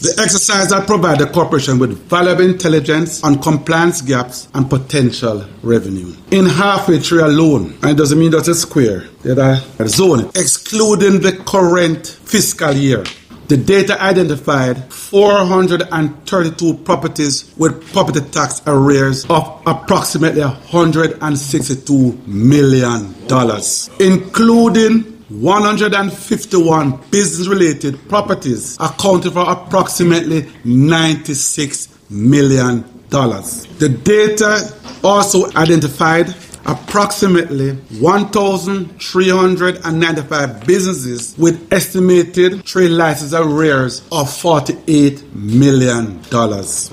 The exercise has provided the corporation with valuable intelligence on compliance gaps and potential revenue. In halfway through alone, and it doesn't mean that it's square, that zone, excluding the current fiscal year, the data identified 432 properties with property tax arrears of approximately $162 million, including 151 business-related properties accounting for approximately $96 million. The data also identified approximately 1,395 businesses with estimated trade license arrears of $48 million.